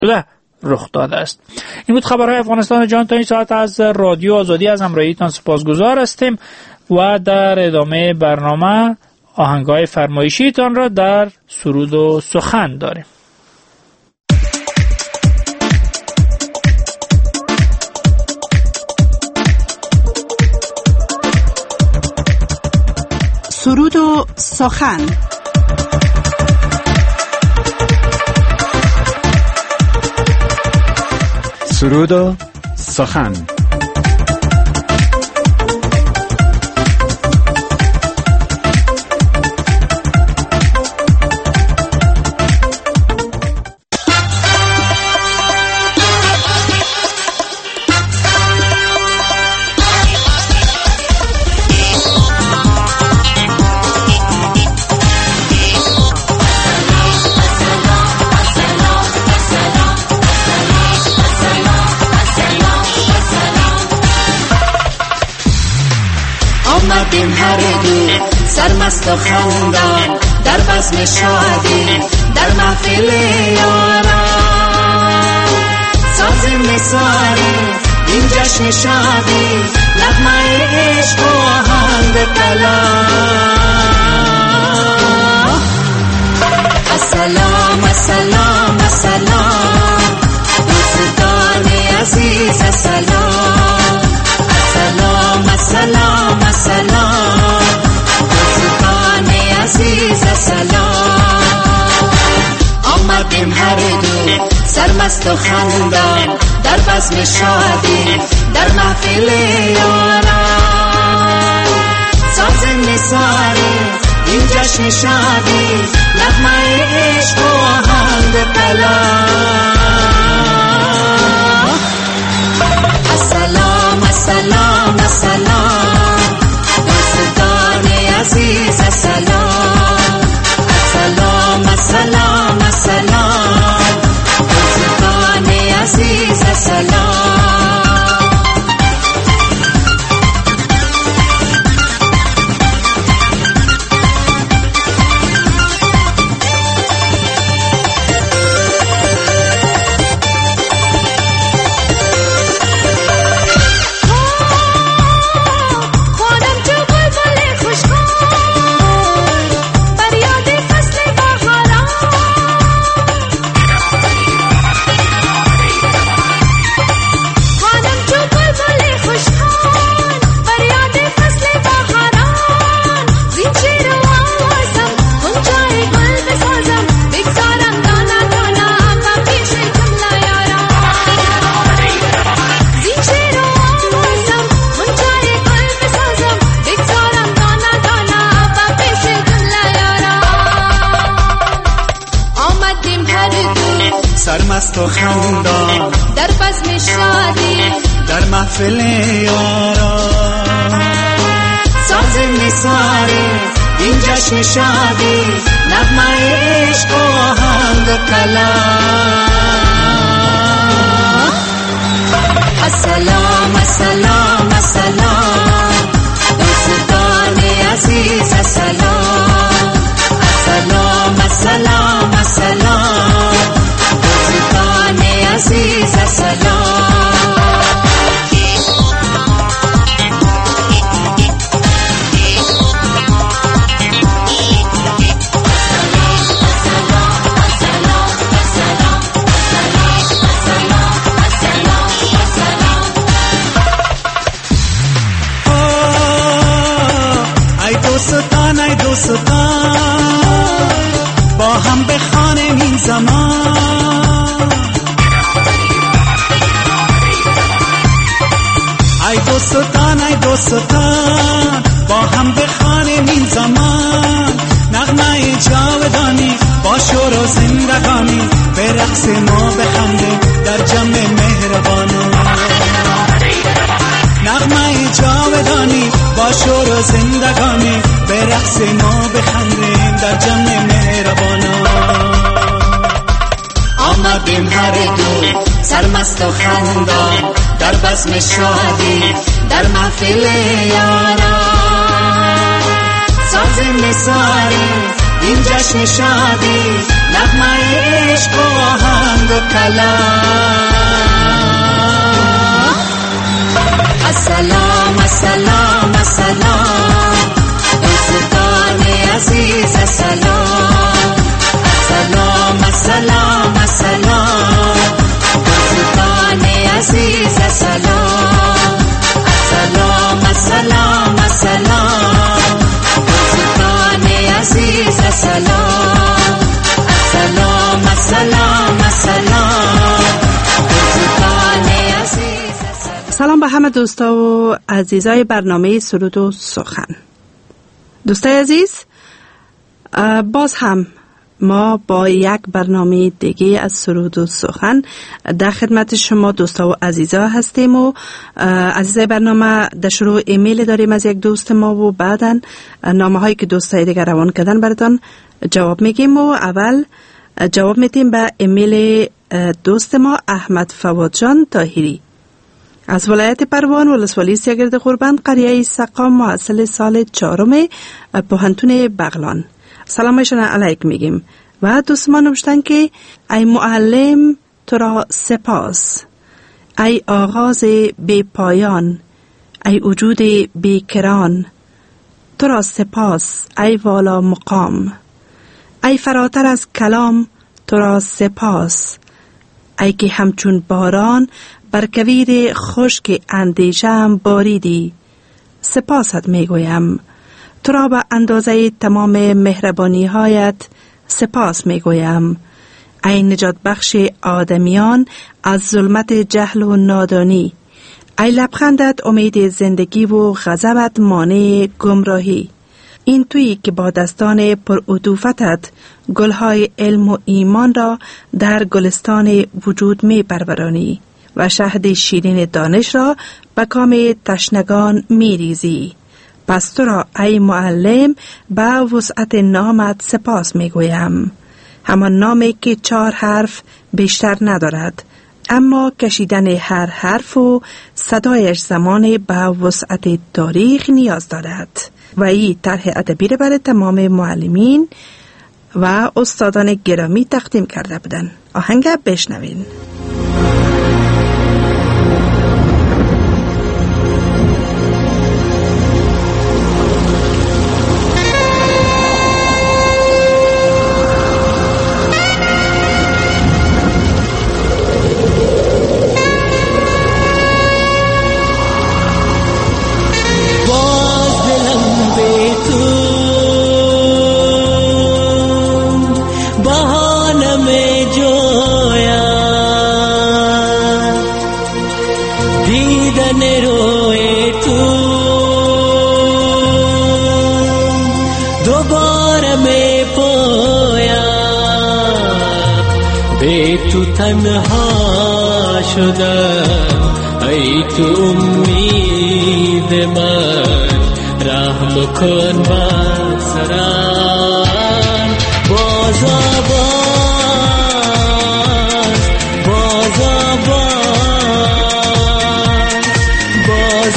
رخ داده است. این بود خبرهای افغانستان جان تا این ساعت از رادیو آزادی. از همراهیتان سپاسگزار هستیم و در ادامه برنامه آهنگای فرمایشیتان را در سرود و سخن داریم. سرود و سخن. سرود و سخن. آمدیم هر دو سرمست و خندان در بزم شادی در محفل یاران، ساز نثاری این جشن شادی، نغمه عشق و آهنگ کلام. السلام السلام السلام دوستان عزیز، السلام السلام السلام السلام دوستان عزیز، السلام. آمدیم هر دو سرمست و خندان در بزم شادی در محفل یاران، ساز نثاری این جشن شادی، نغمه عشق و آهنگ کلام. السلام السلام السلام دوستان عزیز، السلام السلام السلام السلام دوستان عزیز، السلام. سرمست و خندان در بزم شادی در محفل یاران، ساز نثاری این جشن شادی، نغمه عشق و آهنگ کلام. السلام السلام السلام دوستان عزیز، السلام السلام السلام السلام دوستان عزیز، السلام. ای دوستان با هم بخوانیم این زمان، ای دوستان با هم بخوانیم این زمان، نغمه جاودانی با شور و زندگانی، به رقص ما بخندیم در جمع مهربانان، نغمه جاودانی با شور و زندگانی، به رقص ما بخندیم در جمع مهربانان. آمدیم هر دو سرمست و خندان در بزم شادی در محفل یاران، ساز نثاری این جشن شادی نغمه عشق و آهنگ و کلام. السلام السلام السلام دوستان عزیز السلام. السلام السلام السلام دوستان عزیز السلام. السلام السلام السلام دوستان عزیز السلام. السلام السلام السلام دوستان عزیز السلام. سلام به همه دوستا و عزیزای برنامه سرود و سخن. دوستای عزیز، باز هم ما با یک برنامه دیگه از سرود و سخن در خدمت شما دوستا و عزیزا هستیم و عزیزای برنامه در شروع ایمیل داریم از یک دوست ما و بعدا نامه هایی که دوستای دیگر روان کردن براتان جواب میگیم و اول جواب میدیم به ایمیل دوست ما احمد فواد جان طاهری از ولایت پروان ولسوالی سیگرد قربان قریه سقام محصل سال 4 پوهنتون بغلان. سلامشان علیک میگیم و دوست ما نوشتن که ای معلم تو را سپاس، ای آغاز بی پایان، ای وجود بی کران، تو را سپاس ای والا مقام، ای فراتر از کلام تو را سپاس، ای که همچون باران بر کویر خشک اندیشه‌ام باریدی. سپاست میگویم تو را به اندازه تمام مهربانی هایت سپاس میگویم، ای نجات بخش آدمیان از ظلمت جهل و نادانی، ای لبخندت امید زندگی و غضبت مانع گمراهی. این تویی که با دستان پرعطوفتت گلهای علم و ایمان را در گلستان وجود می پرورانی و شهد شیرین دانش را به کام تشنگان می ریزی. پس تو را ای معلم به وسعت نامت سپاس می گویم، همان نامی که 4 حرف بیشتر ندارد، اما کشیدن هر حرف و صدایش زمان به وسعت تاریخ نیاز دارد. و این طرح ادبی را برای تمام معلمین و استادان گرامی تقدیم کرده بودند. آهنگ بشنوین. تنها شدم ای تو امید من، رحم کن بر سرم. باز آباد باز آباد باز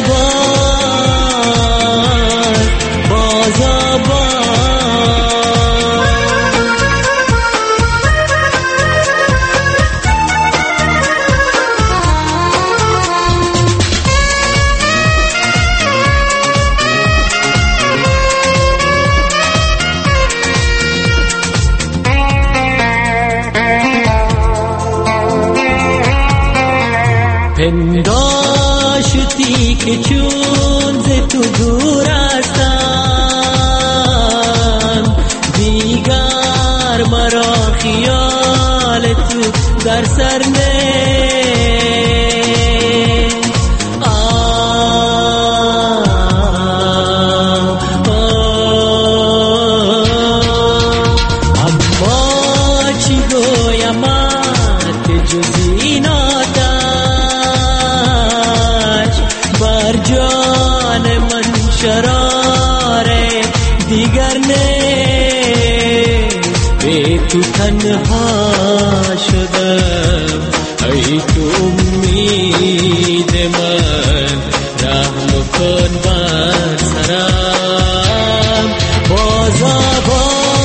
آباد باز آباد. پنداشتی که چون ز تو دور هستم، دیگر مرا خیال تو در سر اما چی گویمت جز این بر جان من شرار دیگر نه، به تو تنها شدم ای تو امید من، رحم کن بر سرم. باز آباد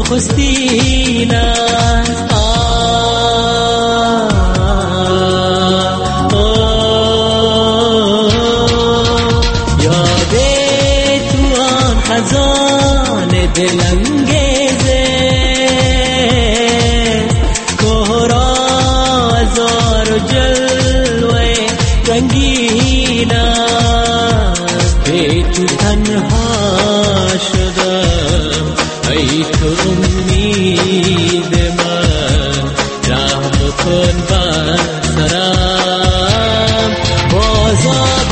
نخستین است. یاد تو آن خزان دلانگیزه کهرازار و جلوه رنگین است. به تو تنها شدم ای تو امید من، رحم کن بر سرم. باز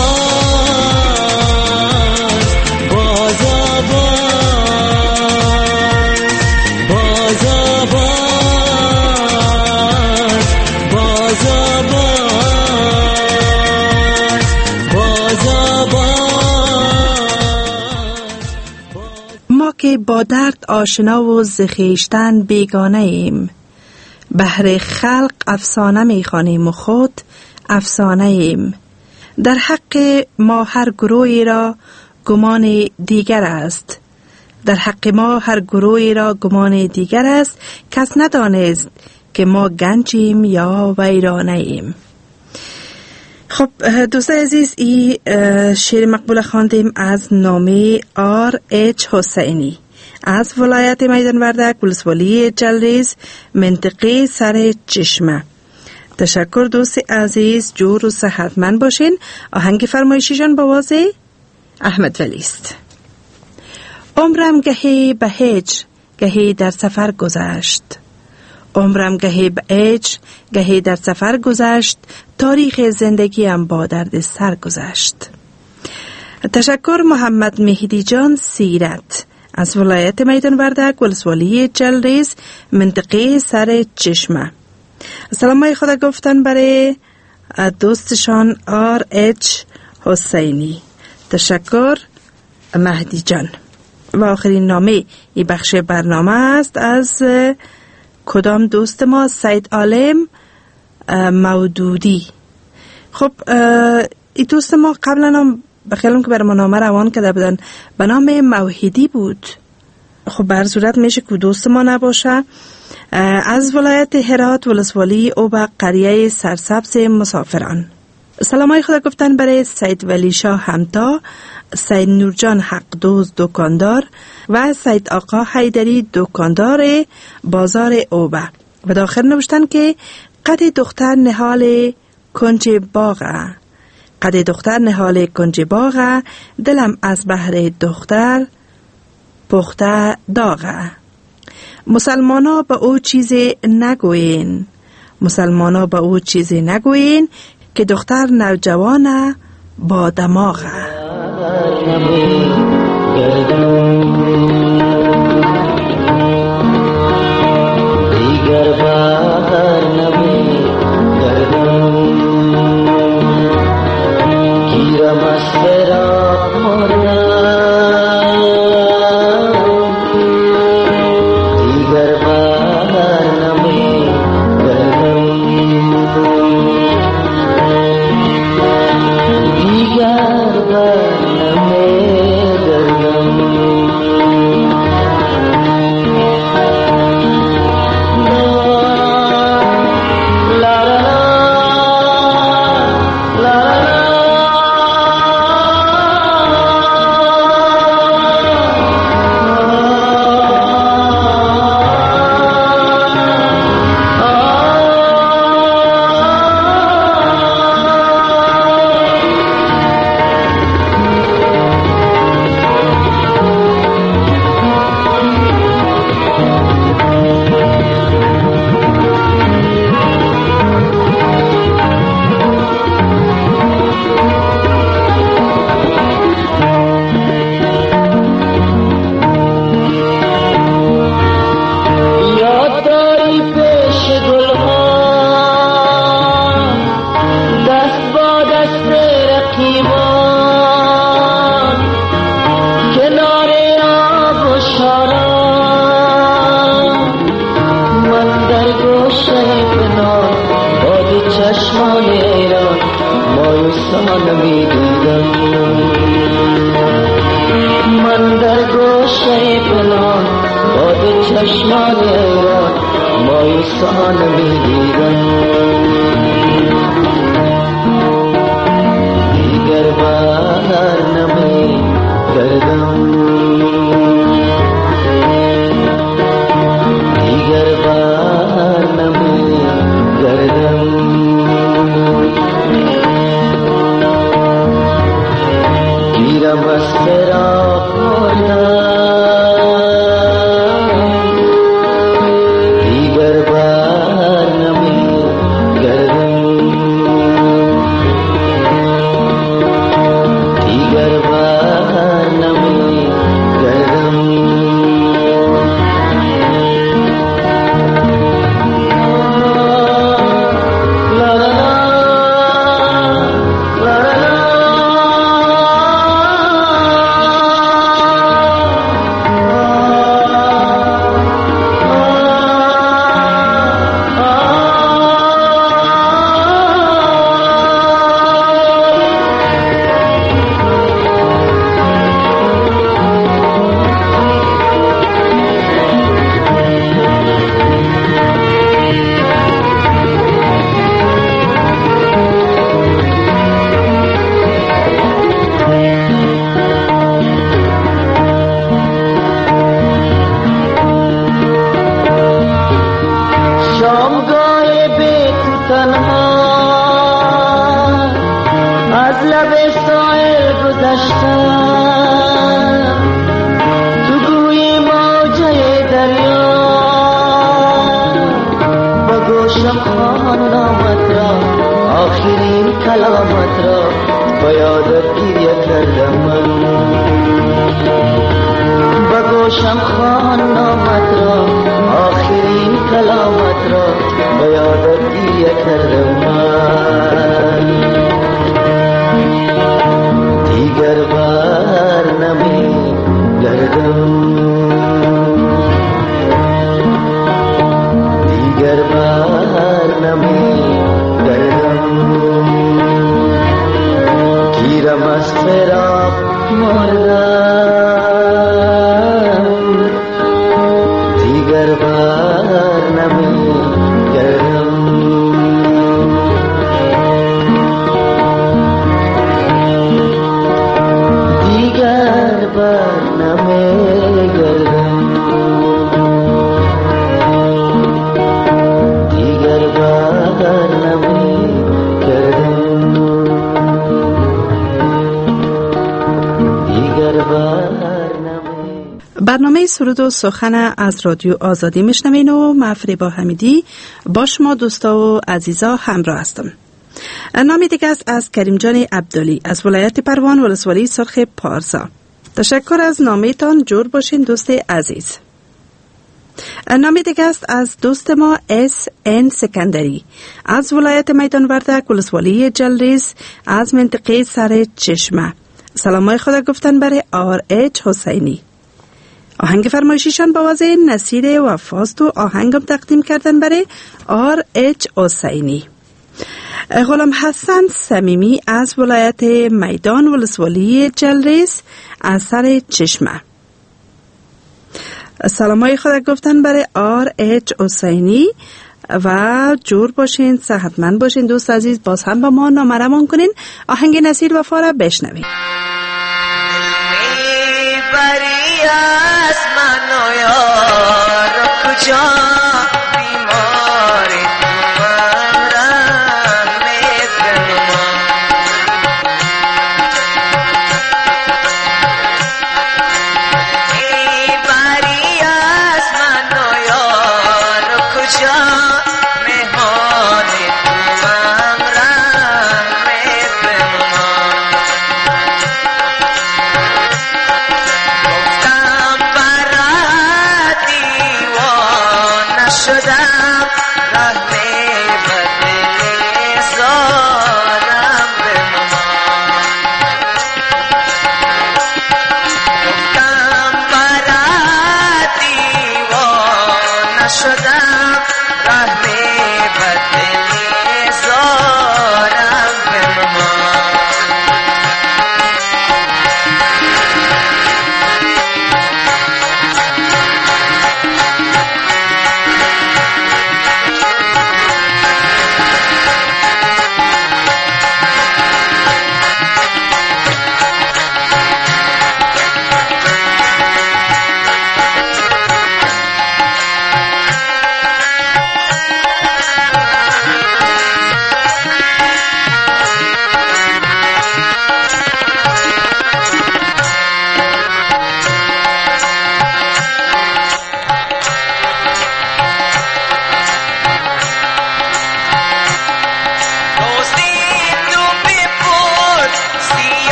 ما که با درد آشنا و ز خویشتن بیگانه ایم، بهر خلق افسانه میخوانیم و خود افسانه ایم. در حق ما هر گروهی را گمان دیگر است، در حق ما هر گروهی را گمان دیگر است. کس ندانست که ما گنجیم یا ویرانه ایم. خب دوستان عزیز، این شعر مقبول خواندیم از نامه R.H. حسینی از ولایت میدان وردک، ولسوالی جلریز، منطقه سر چشمه. تشکر دوست عزیز، جور و صحتمند باشین. آهنگ فرمایشیشان با واضح احمد ولی است. عمرم گهی به هیچ گهی در سفر گذشت، عمرم گهی به هیچ گهی در سفر گذشت، تاریخ زندگیم با درد سر گذشت. تشکر محمد مهدی جان سیرت از ولایت میدان وردک، ولسوالی جلریز، منطقه سر چشمه. سلام های خدا گفتن برای دوستشان R.H. حسینی. تشکر مهدی جان. و آخرین نامه این بخش برنامه است از کدام دوست ما؟ سید عالم مودودی. خب این دوست ما قبلا هم بخیالم که برای ما نامه روان کرده بودن، به نام موحدی بود. خب بر صورت میشه که دوست ما نباشه. از ولایت هرات، ولسوالی اوبق، قریه سرسبز مسافران. سلامای خدا گفتن برای سید ولی شاه همتا، سید نورجان حق دوز دکاندار و سید آقا حیدری دکاندار بازار اوبه. و داخل نوشتن که قد دختر نهال کنج باغه، قد دختر نهال کنج باغه، دلم از بحر دختر پخته داغه. مسلمانا به او چیزی نگوین، مسلمانا به او چیزی نگوین، که دختر نوجوانه با دماغه. چشمان ایران مایوسان میگیرم دیگر بر نمیگردم دیگر بر نمیگردم گیرم از فراق برنامه سرود و سخن از رادیو آزادی میشنوین و من فریبا حمیدی با شما دوستا و عزیزا همراه هستم. نامی دیگه است از کریم جان عبدالی از ولایت پروان ولسوالی سرخ پارسا. تشکر از نامیتان، جور باشین دوست عزیز. نامی دیگه است از دوست ما SN سکندری از ولایت میدان وردک ولسوالی جلریز از منطقه سر چشمه. سلامای خدا گفتن برای RH حسینی. آهنگ فرمایشیشان با وضع نصیر وفاست و آهنگم تقدیم کردن برای RH حسینی. غلام حسن صمیمی از ولایت میدان ولسوالی جلریز از سر چشمه. سلامای خدا گفتن برای RH حسینی و جور باشین، صحتمند باشین دوست عزیز. باز هم با ما نامرمان کنین. آهنگ نصیر وفا را بشنوین. از من و یار کجا بیماری من رم میزنم ای بری از من و یار کجا مهمانی من رم میزنم گفتم برا دیوان نشو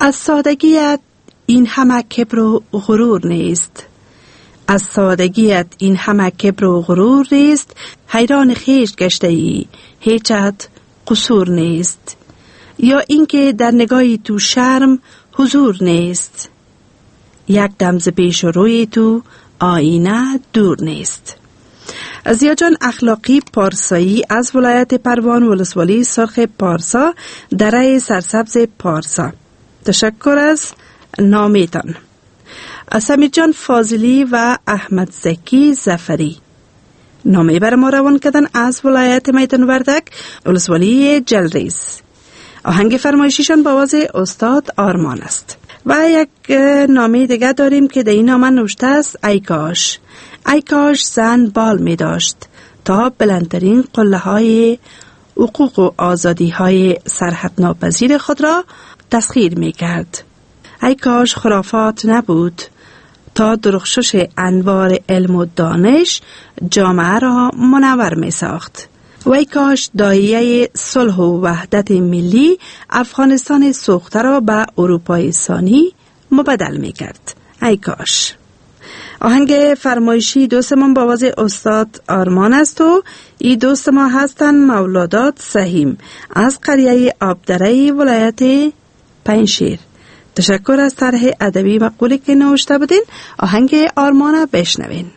از سادگیت این همه کبر و غرور نیست. از سادگیت این همه کبر و غرور نیست. حیران خویش گشته ای، هیچت قصور نیست. یا اینکه در نگاهی تو شرم حضور نیست. یک دم ز پیش روی تو آینه دور نیست. ضیا جان اخلاقی پارسایی از ولایت پروان ولسوالی سرخ پارسا، دره سرسبز پارسا. تشکر از نامیتان. سمیر جان فاضلی و احمد زکی زفری نامه بر ما روان کردن از ولایت میدان وردک ولسوالی جلریز. آهنگ فرمایشیشان با آواز استاد آرمان است. و یک نامه دیگه داریم که در این نامه نوشته است: ای کاش، ای کاش زن بال می داشت تا بلندترین قله های حقوق و آزادی های سرحد ناپذیر خود را تسخیر می کرد. ای کاش خرافات نبود تا درخشش انوار علم و دانش جامعه را منور می ساخت. و ای کاش داعیه صلح و وحدت ملی افغانستان سوخته را به اروپای ثانی مبدل می کرد. ای کاش. آهنگ فرمایشی دوستمان با آواز استاد آرمان است و این دوست ما هستن مولادات سهیم از قریه آبدره ولایت پنجشیر. تشکر از طرح ادبی و قولی که نوشته بودین. آهنگ آرمان بشنوین.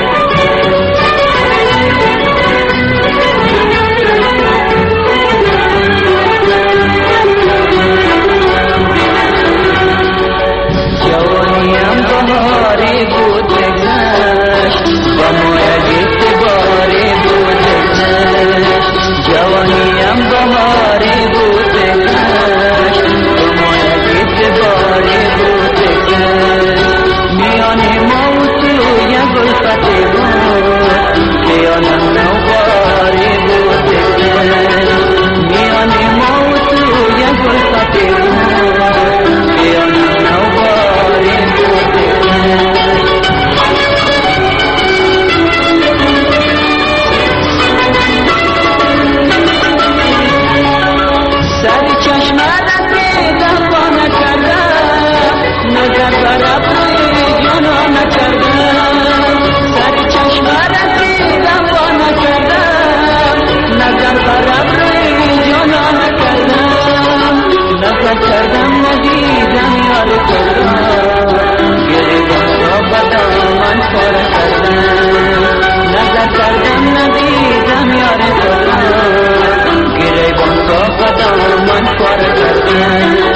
جوانیم بهاری بود بگذشت با مویت باری بود بگذشت. جوانیم بهاری بود بگذشت با مویت باری بود بگذشت. میان موت و یک گلفتی بود خیانم نوباری بود بگذشت. میان موت و یک گلفتی بود خیانم نوباری بود بگذشت. سر چشمت دیدم با نکردم، نظر بر ابروی جانا نکردم. سر چشمت دیدم با نکردم، نظر بر ابروی جانا نکردم. نظر کردم ندیدم یار کردم، گریبان را بدامن کار کردم. نظر کردم ندیدم یار کردم، گریبان را بدامن کار کردم.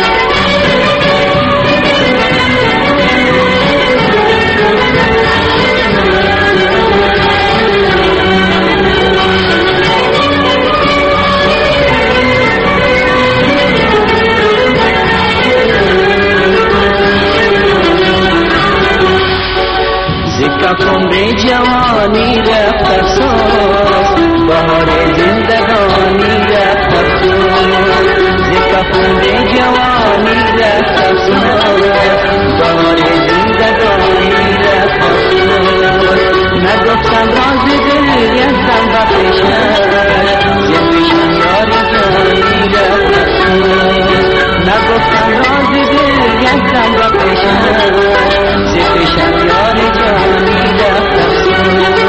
عمر جوانی رفت افسوس، بهار زندگانی رفت افسوس. ذکر عمر جوانی رفت افسوس، بهار زندگانی رفت افسوس. نگفتم راز دل یزدم با پیشش، ز پیشم یار جانی رفت افسوس. نگفتم راز دل یزدم با پیشش، ز پیشم یار جانی رفت افسوس.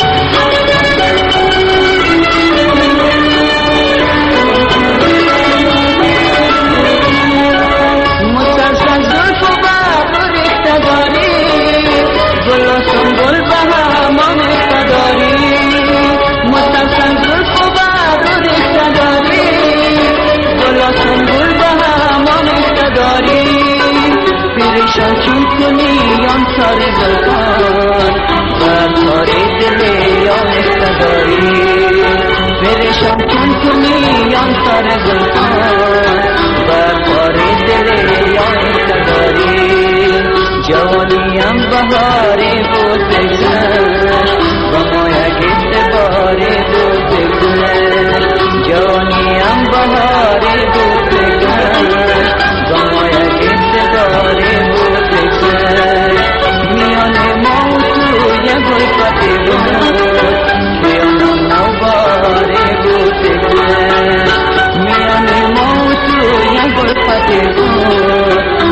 مسلسل زلف و بابر ریخته داری، گل و سنبل به همان ریخته داری. مسلسل زلف و بابر ریخته داری، گل و سنبل به همان ریخته داری. پریشان چون کنی آن سار زلفان، بر سار دل آن ریخته داری. پریشان چون کنی آن سار زلفان، بر سار دل آن ریخته داری. جوانیم بهاری بود بگذشت، با ما یک اعتباری بود بگذشت. جوانیم بهاری بود بگذشت، با ما یک اعتباری بود بگذشت. میان ما تو یک گلفتی بود، خیانم نوباری بود بگذشت. میان ما تو یک گلفتی بود،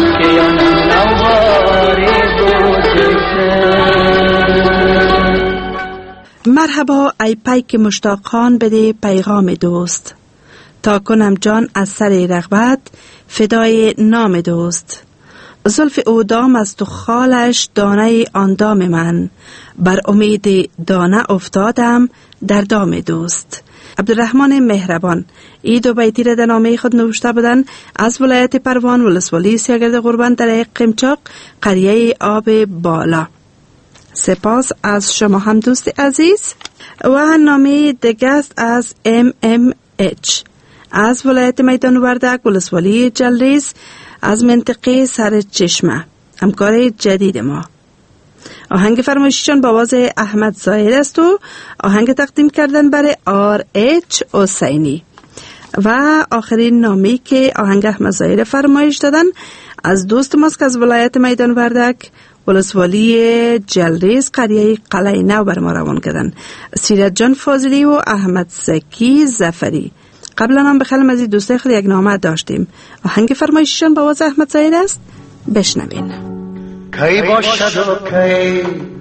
مرحبا ای پیک مشتاقان بده پیغام دوست، تا کنم جان از سر رغبت فدای نام دوست. زلف او دام است و خالش دانه آن دام من، بر امید دانه افتادم در دام دوست. عبدالرحمن مهربان ای دو بیتی را در نامه خود نوشته بودند از ولایت پروان، ولسوالی سیاگرد قربان در قمچاق، قریه آب بالا. سپاس از شما هم دوست عزیز. و نامه دیگه است از MMH از ولایت میدان وردک، ولسوالی جلریز، از منطقه سر چشمه، همکار جدید ما. آهنگ فرمایششان با آواز احمد ظاهر است و آهنگ تقدیم کردن برای RH حسینی. و آخرین نامی که آهنگ احمد ظاهر فرمایش دادن از دوست ماست که از ولایت میدان وردک، ولسوالی جلریز، قریه قلعه نو بر ما روان کردن، سیرت جان فاضلی و احمد زکی ظفری. قبلا هم بخلم از این دوسته خود یک نامه داشتیم. آهنگ فرمایششان با آواز احمد ظاهر است، بشنوین. کی باشد و کی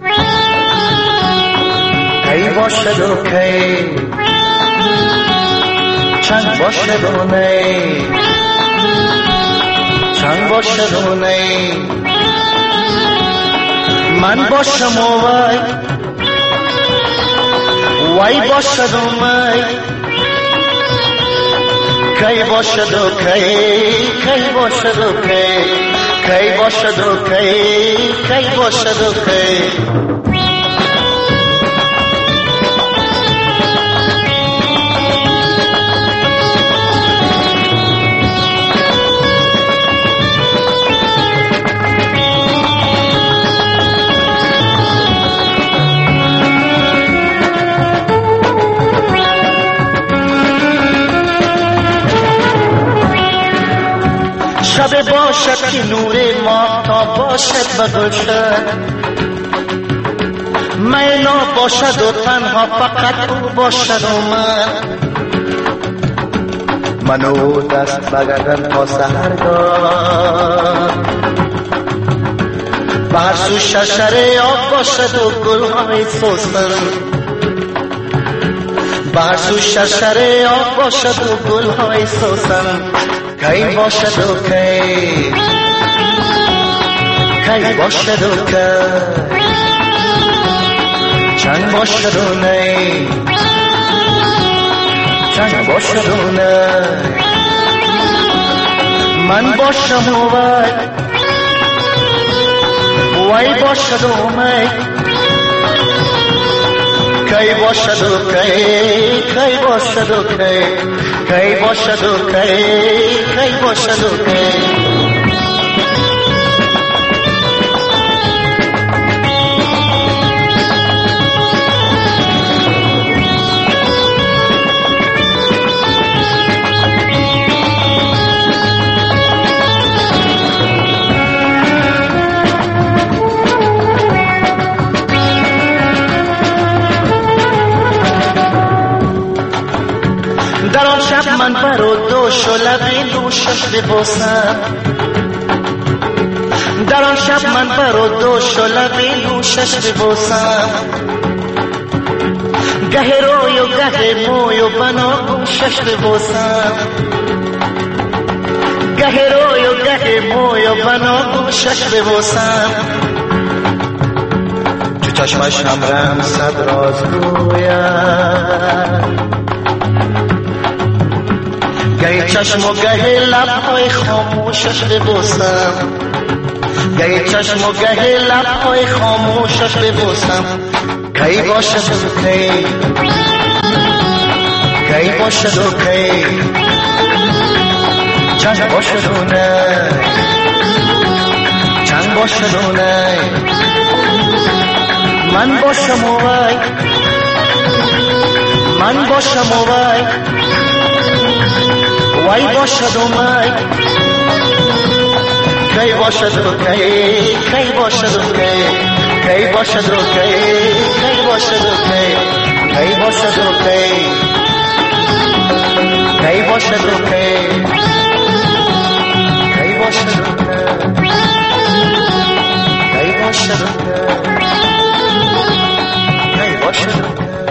باشد و کی چند باشد و نی چند باشد و نی من باشم و وی باشد و می کی باشد و کی باشد و کی باشد و کی باشد و کی شب باشد که نور ماهتاب باشد و گلشن، مینا باشد و تنها فقط او باشد و من او دست بگردن تا سحرگاه، به هر سو شرشره آب باشد و گلهای سوسن، به هر سو شرشره آب باشد و گلهای سوسن. کی باشد و کی باشد و کی چند باشد و نی چند باشد و نی من باشم و وی باشد و می کی باشد و کی باشد و کی باشد و کی باشد و کی در آن شب من بر و دوش و لبی نوشش ببوسم، در آن شب من بر و دوش و لبی نوشش ببوسم، گه روی و گه موی و بناگوشش ببوسم، گه روی و گه موی و بناگوشش ببوسم. تو چشمش همرم صد راز گویم، گه چشم و گه لبهای خاموشش ببوسم، گه چشم و گه لبهای خاموشش ببوسم. کی باشد و کی باشد و کی چند باشد و نه چند باشد و نه من باشم و من باشم و وی باشد و می کی باشد و کی باشد و کی باشد و کی باشد و کی باشد و کی باشد و کی باشد و کی باشد و کی باشد و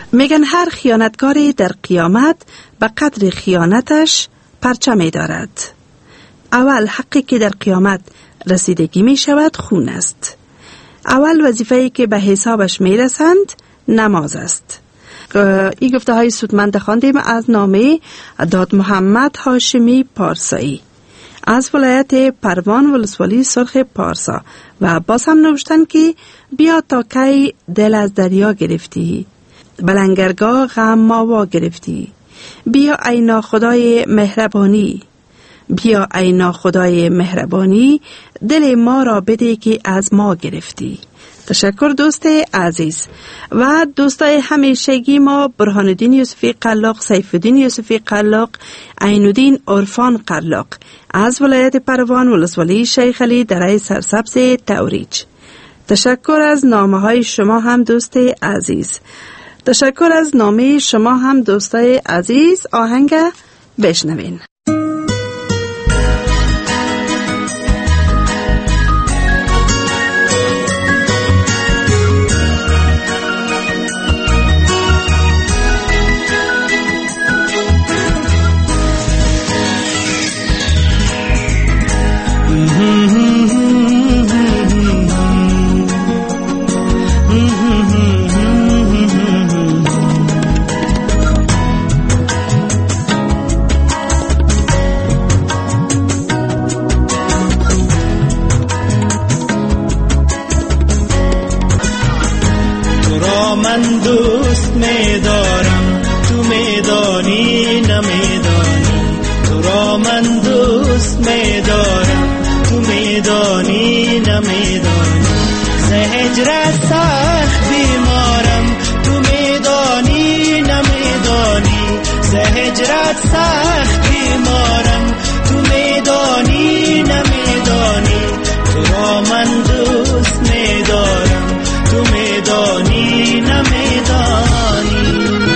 میگن هر خیانتکاری در قیامت به قدر خیانتش پرچمی دارد. اول حقی که در قیامت رسیدگی می شود خون است. اول وظیفه‌ای که به حسابش می رسند نماز است. این گفته های سودمند خواندیم از نامه داد محمد هاشمی پارسایی از ولایت پروان ولسوالی سرخ پارسا و باز هم نوشتن که بیا تا کی دل از دریا گرفتی، بلنگرگاه غم ماوا گرفتی، بیا ای ناخدای مهربانی، بیا ای ناخدای مهربانی، دل ما را بده که از ما گرفتی. تشکر دوست عزیز. و دوستای همیشگی ما برهان الدین یوسفی قلاق، سیف الدین یوسفی قلاق، عین الدین عرفان قلاق از ولایت پروان ولسوالی شیخ علی دره سرسبز توریج. تشکر از نامه های شما هم دوست عزیز. تشکر از نامه شما هم دوستای عزیز. آهنگ بشنوین. من دوست می‌دارم، تو میدانی نمیدانی. تو را من دوست می‌دارم، تو میدانی نمیدانی. ز هجرت سخت بیمارم، تو میدانی نمیدانی. ز هجرت سخت بیمارم، تو میدانی نمیدانی. تو را من دوست می‌دارم، تو میدانی نمیدانی.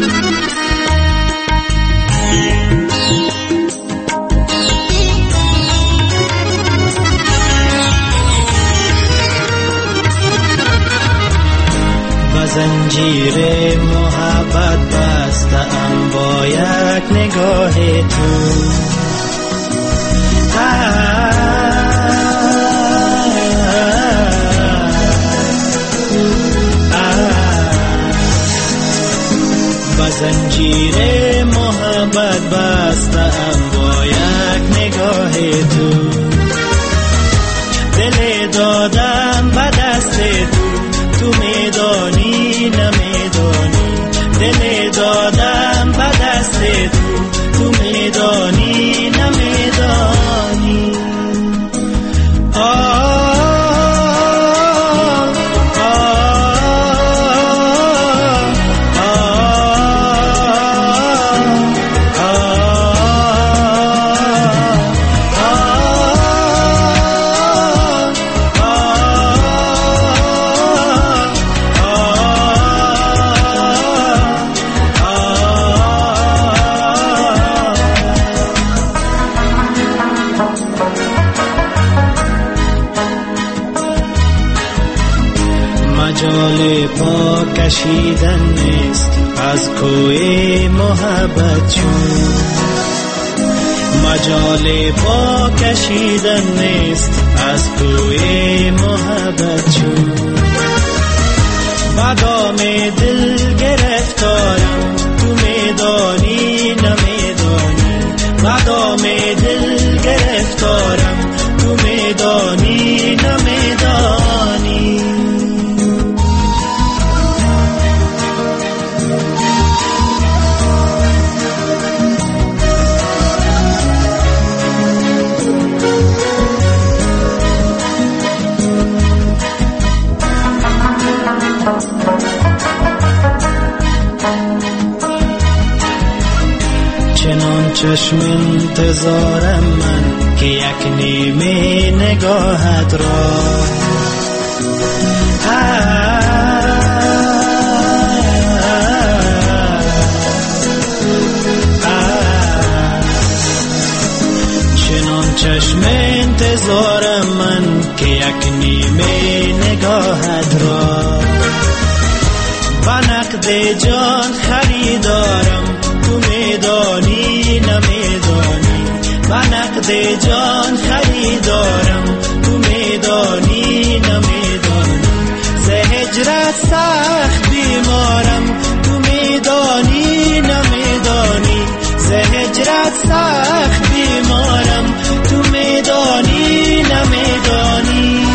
و زنجیر محبت بستم با یک نگاه تو. زنجیر محبت بستم با یک نگاه تو. دل دادم به دست تو، تو میدانی نمیدانی. دل دادم به دست تو، تو میدانی نمیدانی. مجال پا کشیدن نیست از کوی محبت چون. مجال پا کشیدن نیست از کوی محبت چون. بادام دل گرفتارم، تو میدانی نمیدانی. بادام دل گرفتارم، تو میدانی نمیدانی. چنان چشم انتظارم من که یک نیمه نگاهت را. چنان چشم انتظارم من که یک نیمه نگاهت را. با نقد جان من عقد جان خریدارم، تو میدانی نمیدانم، ز هجرت سخت بیمارم، تو میدانی نمیدانی، ز هجرت سخت بیمارم، تو میدانی نمیدانی.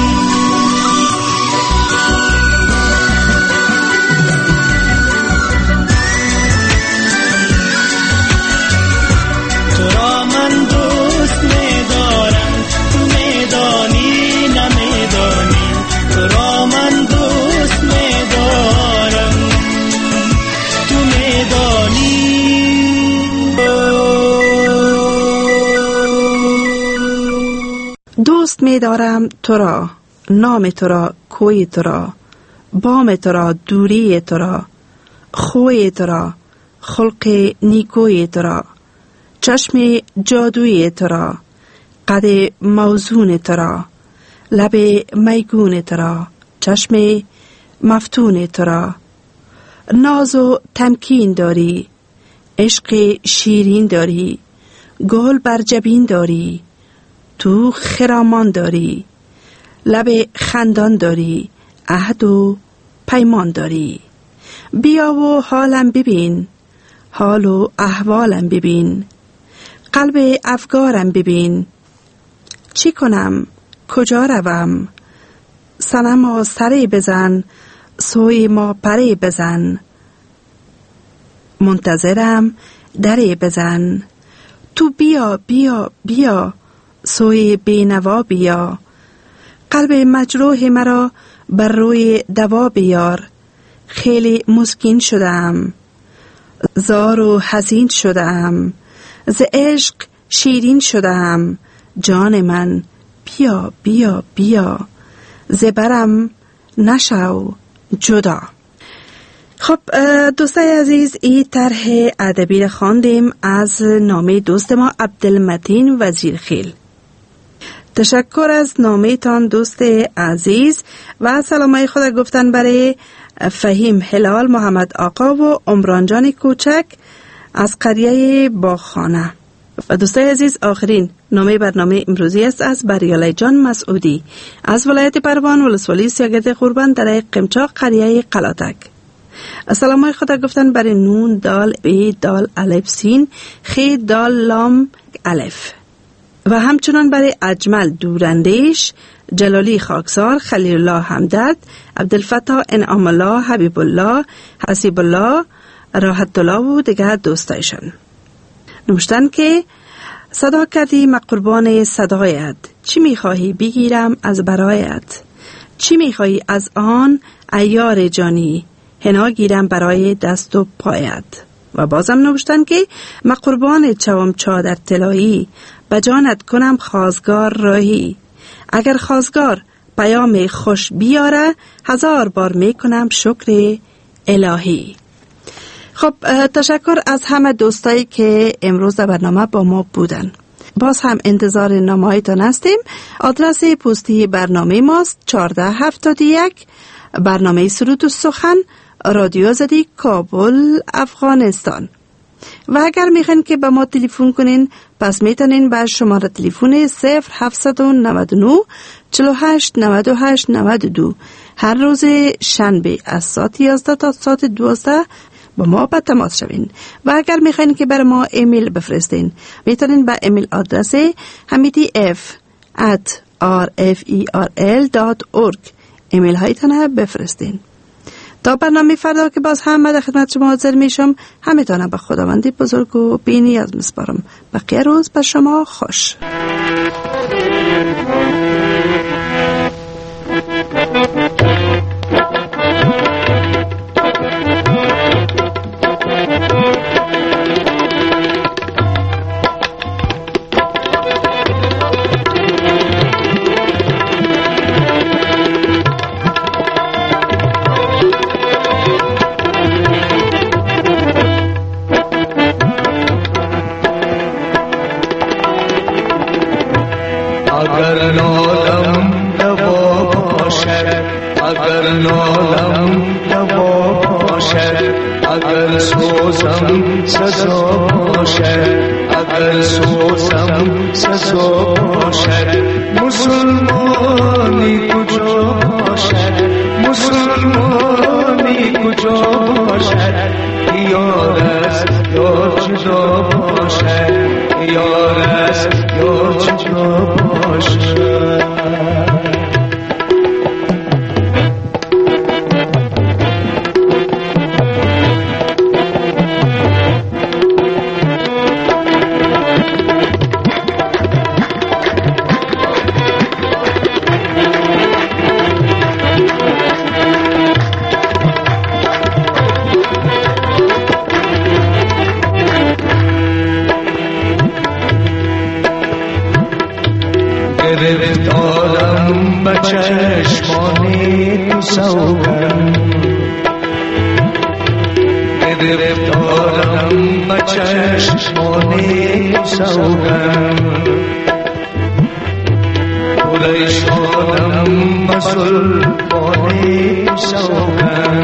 دوست می دارم تو را، نام تو را، کوی تو را، بام تو را، دوری تو را، خوی تو را، خلق نیکوی تو را، چشم جادوی تو را، قد موزون تو را، لب میگون تو را، چشم مفتون تو را. ناز و تمکین داری، عشق شیرین داری، گل بر جبین داری، تو خرامان داری، لب خندان داری، عهد و پیمان داری. بیا و حالم ببین، حال و احوالم ببین، قلب افگارم ببین. چی کنم؟ کجا روم؟ صنما سری بزن، سوی ما پری بزن. منتظرم دری بزن، تو بیا بیا بیا، سوی بینوا بیا. قلب مجروح مرا بر روی دوا بیار. خیلی مسکین شدم، زار و حزین شدم، ز عشق شیرین شدم. جان من بیا بیا بیا، ز برم نشو جدا. خب دوستای عزیز، این طرح ادبی را خواندیم از نامه دوست ما عبدالمتین وزیرخیل. تشکر از نامه تان دوست عزیز و سلامای خود گفتن برای فهیم هلال، محمد آقا و عمران جان کوچک از قریه باخانه. و دوستای عزیز، آخرین نامه برنامه امروزی است از بریالی جان مسعودی از ولایت پروان، ولسوالی سیاگرد قربان در قمچاق، قریه قلاتک. سلامای خدا گفتن برای نون دال بی دال الف سین خی دال لام الف و همچنان برای اجمل دوراندیش، جلالی خاکسار، خلیل الله همدرد، عبدالفتاح انعام الله، حبیب الله، حسیب الله، راحت الله و دیگر دوستایشان. نوشتن که صدا کردی ما قربان صدایت، چی میخواهی بگیرم از برایت، چی میخواهی از آن ایار جانی، هنا گیرم برای دست و پایت. و بازم نوشتن که ما قربان چوم چادر طلایی، بجانت کنم خازگار راهی. اگر خازگار پیام خوش بیاره، 1000 بار میکنم شکر الهی. خب تشکر از همه دوستایی که امروز در برنامه با ما بودن. باز هم انتظار نامه‌هایتان هستیم. آدرس پستی برنامه ماست 1471 برنامه سرود و سخن، رادیو آزادی کابل، افغانستان. و اگر میخواین که به ما تلفن کنین، پس میتونین به شماره تلفن 0799 48 98 92 هر روز شنبه از ساعت 11 تا ساعت 12 با ما به تماس شوین. و اگر میخواین که بر ما ایمیل بفرستین، میتونین به ایمیل آدرس hamidf@rferl.org ایمیل هایتان بفرستین. تا برنامه فردا که باز هم در خدمت شما حاضر میشم، همیتانه به خداوندی بزرگ و بی‌نیاز میسپارم. بقیه روز بر شما خوش. سزا باشد مسلمانی کجا باشد مسلمانی کجا باشد یار است یا جدا باشد یار است یا جدا باشد گرفتارم به چشمانی تو سوگن گرفتارم به چشمانی تو سوگن پریشانم به زلفانی تو سوگن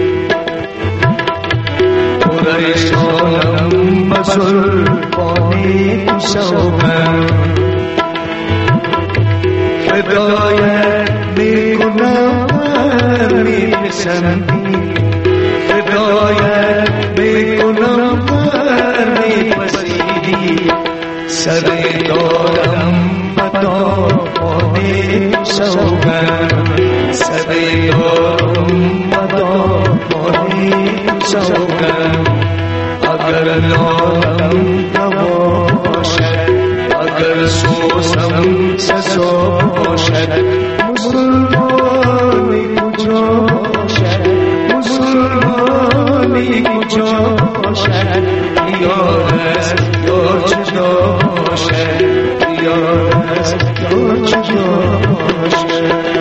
پریشانم به زلفانی تو سوگن فدایت میکنم میپسندی فدایت میکنم میپسیدی سر دارم بداخانه سوگن سر دارم بداخانه سوگن اگر نالم دوا باشد اگر سوزم سزا باشد مسلمانی کجا باشد مسلمانی کجا باشد یار است یا جدا باشد یار است یا جدا باشد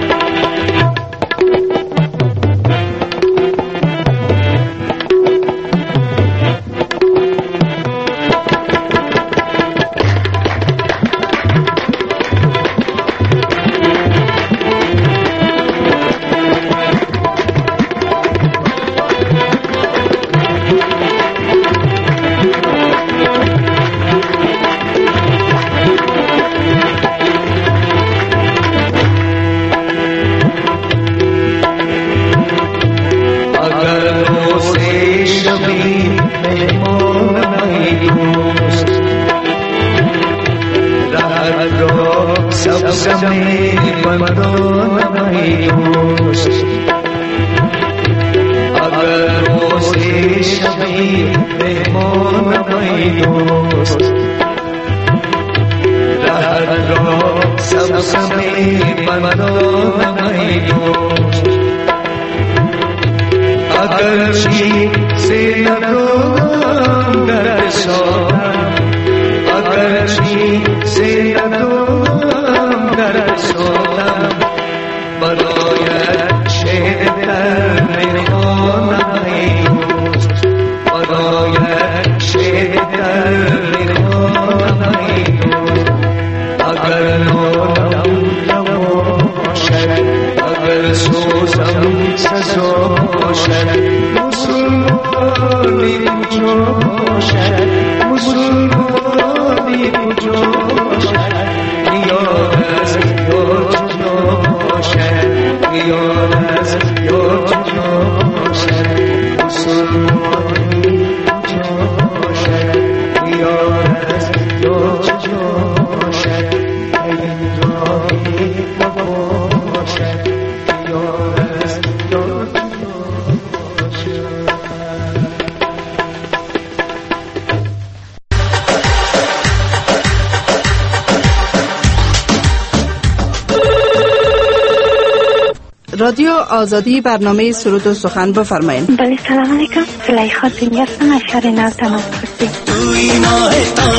رادیو آزادی برنامه سرود و سخن بفرمایید. بله سلام علیکم. زلیخا زنگی هستم از شهر نو تمام کرده. توی ماه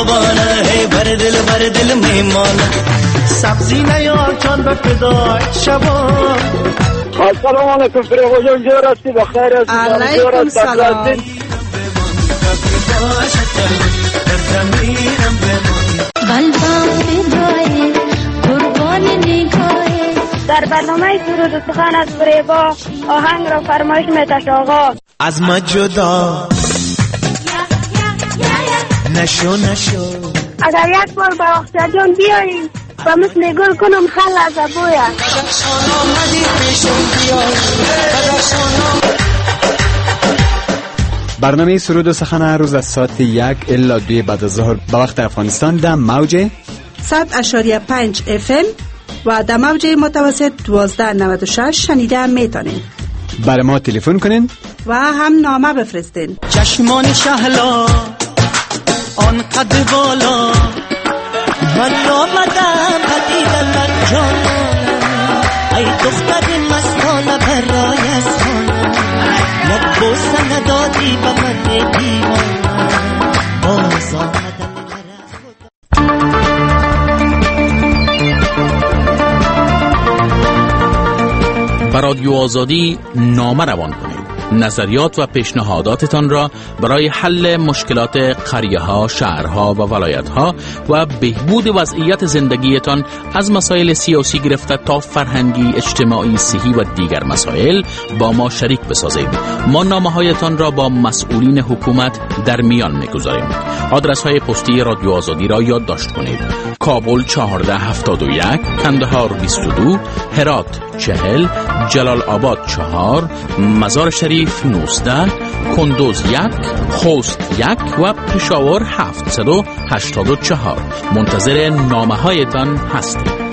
تابانه بر دل میمانه سبزی نیار چند به فدای شبان. السلام علیکم فریقو جان جور هستی بخیر هستی. علیکم سلام. در برنامه سرود و سخن از فریبا آهنگ را فرمایش می‌دهد آقا. از ما جدا نشو اگر یک بار به وقت جان بیایی و مثل گل کنم خل از ابویا. برنامه سرود و سخن هر روز از ساعت 1 الی 2 بعد از ظهر به وقت افغانستان در موج 100.5 FM و در موج متوسط 1296 شنیده میتونین. برای ما تلفن کنین و هم نامه بفرستین. چشمان شهلا آن قد بالا من آمدم پدیدن در جانم ای دختر مستانه برای اسمانم یک بوسه ندادی به من دیوانم باز آمدم به رادیو آزادی نامه روان کنید. نظریات و پیشنهاداتتان را برای حل مشکلات قریه‌ها، شهرها و ولایت‌ها و بهبود وضعیت زندگیتان از مسائل سیاسی گرفته تا فرهنگی، اجتماعی، صحی و دیگر مسائل با ما شریک بسازید. ما نامه‌هایتان را با مسئولین حکومت در میان می‌گذاریم. آدرس‌های پستی رادیو آزادی را یادداشت کنید. کابل 1471، کندهار 22، هرات 40، جلال آباد 4، مزار شریف 19، کندوز 1، خوست 1 و پشاور 784. منتظر نامه هایتان هستیم.